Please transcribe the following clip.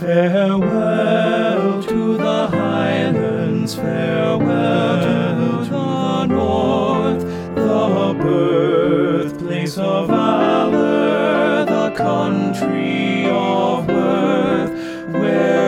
Farewell to the Highlands, farewell to the North, the birthplace of valor, the country of worth, where